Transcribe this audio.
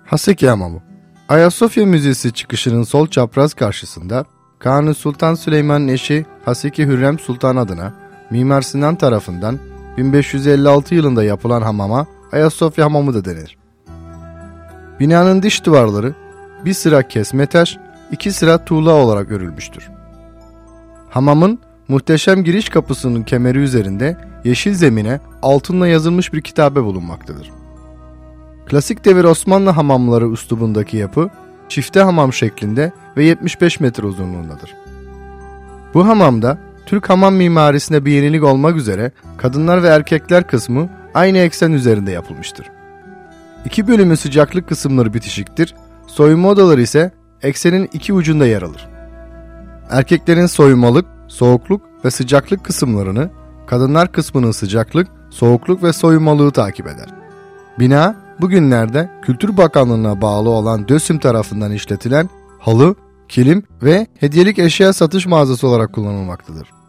Haseki Hamamı Ayasofya Müzesi çıkışının sol çapraz karşısında Kanuni Sultan Süleyman'ın eşi Haseki Hürrem Sultan adına Mimar Sinan tarafından 1556 yılında yapılan hamama Ayasofya Hamamı da denir. Binanın dış duvarları bir sıra kesme taş, iki sıra tuğla olarak örülmüştür. Hamamın muhteşem giriş kapısının kemeri üzerinde yeşil zemine altınla yazılmış bir kitabe bulunmaktadır. Klasik devir Osmanlı hamamları üslubundaki yapı, çifte hamam şeklinde ve 75 metre uzunluğundadır. Bu hamamda Türk hamam mimarisinde bir yenilik olmak üzere kadınlar ve erkekler kısmı aynı eksen üzerinde yapılmıştır. İki bölümün sıcaklık kısımları bitişiktir, soyunma odaları ise eksenin iki ucunda yer alır. Erkeklerin soyunmalık, soğukluk ve sıcaklık kısımlarını, kadınlar kısmının sıcaklık, soğukluk ve soyunmalığı takip eder. Bina, bugünlerde Kültür Bakanlığı'na bağlı olan DÖSİM tarafından işletilen halı, kilim ve hediyelik eşya satış mağazası olarak kullanılmaktadır.